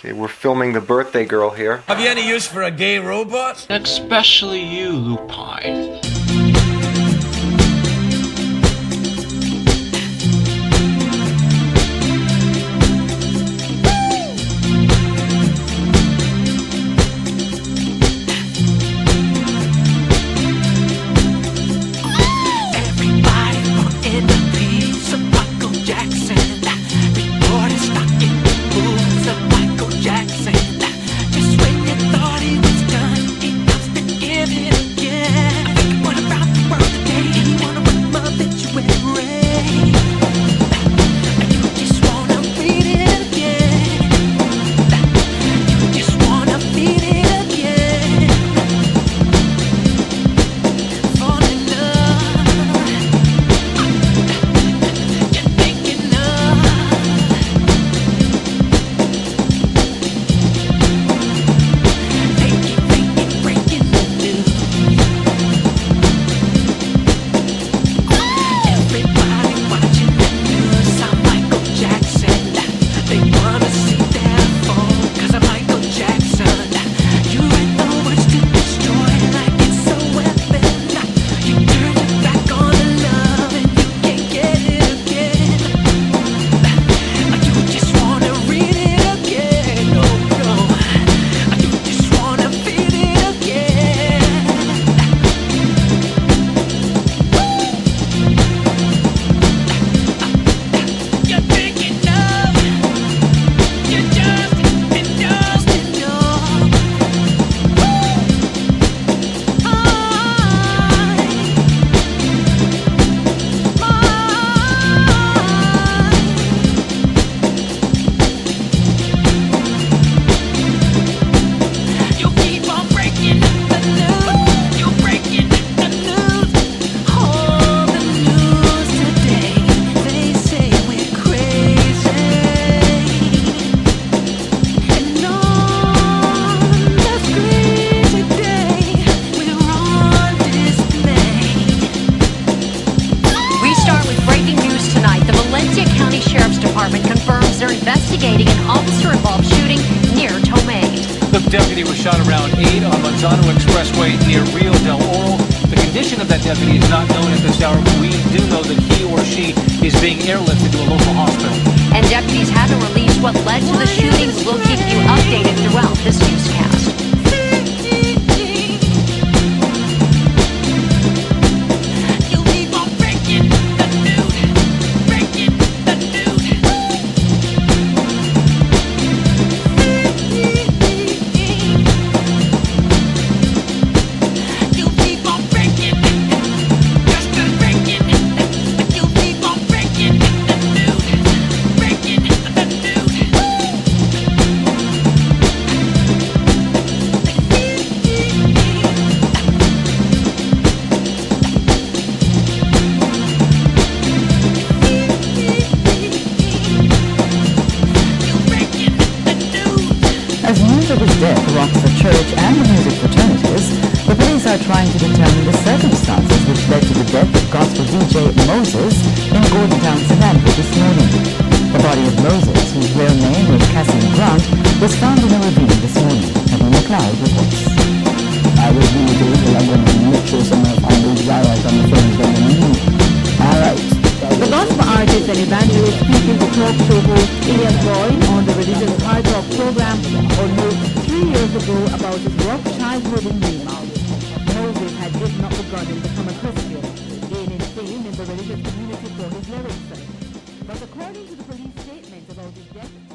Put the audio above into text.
Okay, we're filming the birthday girl here. Have you any use for a gay robot? Especially you, Lupine. Confirms they're investigating an officer-involved shooting near Tomate. The deputy was shot around 8 on Manzano Expressway near Rio del Oro. The condition of that deputy is not known at this hour, but we do know that he or she is being airlifted to a local hospital. And deputies haven't released what led to the shooting. We'll keep you updated throughout this newscast. As news of his death rocks the church and the music fraternities, the police are trying to determine the circumstances which led to the death of gospel DJ Moses in Gordontown, St. Andrew this morning. The body of Moses, whose real name was Cassian Grant, was found in a ravine this morning. Kevin McLeod reports. I was really doing it. I'm going to make sure someone find those guys on the phones that they need. All right. The gospel artist and evangelist speaking to talk show host Ian Boyd on the religious hard rock program almost 3 years ago about his rough childhood in Lima. Moses had given up the gun and become a Christian, gaining fame in the religious community for his lyrics. But according to the police statement about his death...